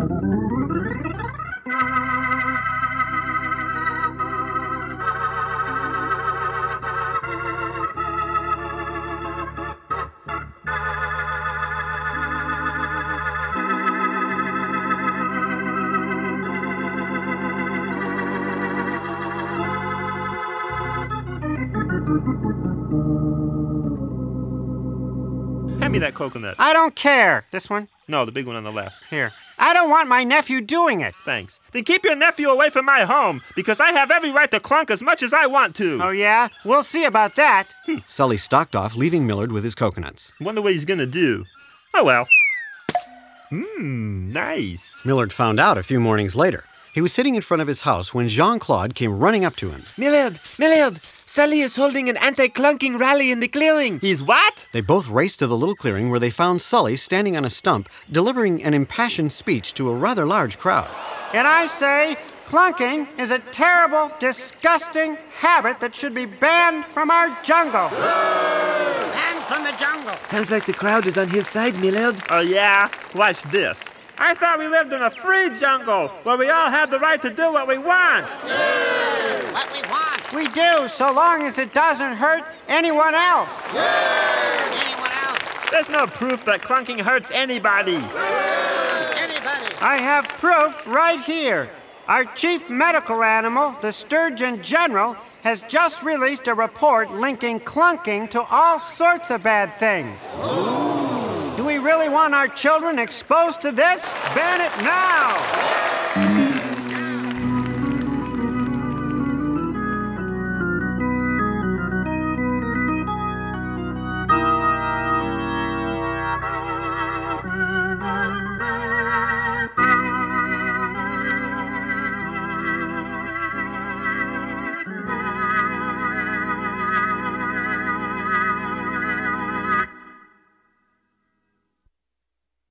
Hand me that coconut. I don't care. This one? No, the big one on the left. Here. I don't want my nephew doing it. Thanks. Then keep your nephew away from my home, because I have every right to clunk as much as I want to. Oh, yeah? We'll see about that. Sully stalked off, leaving Millard with his coconuts. Wonder what he's gonna do. Oh, well. Nice. Millard found out a few mornings later. He was sitting in front of his house when Jean-Claude came running up to him. Millard! Sully is holding an anti-clunking rally in the clearing. He's what? They both raced to the little clearing where they found Sully standing on a stump, delivering an impassioned speech to a rather large crowd. And I say, clunking is a terrible, disgusting habit that should be banned from our jungle. Banned from the jungle. Sounds like the crowd is on his side, Millard. Oh, yeah? Watch this. I thought we lived in a free jungle where we all have the right to do what we want. What we want. We do, so long as it doesn't hurt anyone else. Anyone else. There's no proof that clunking hurts anybody. Anybody. I have proof right here. Our chief medical animal, the Sturgeon General, has just released a report linking clunking to all sorts of bad things. Do we really want our children exposed to this? Ban it now!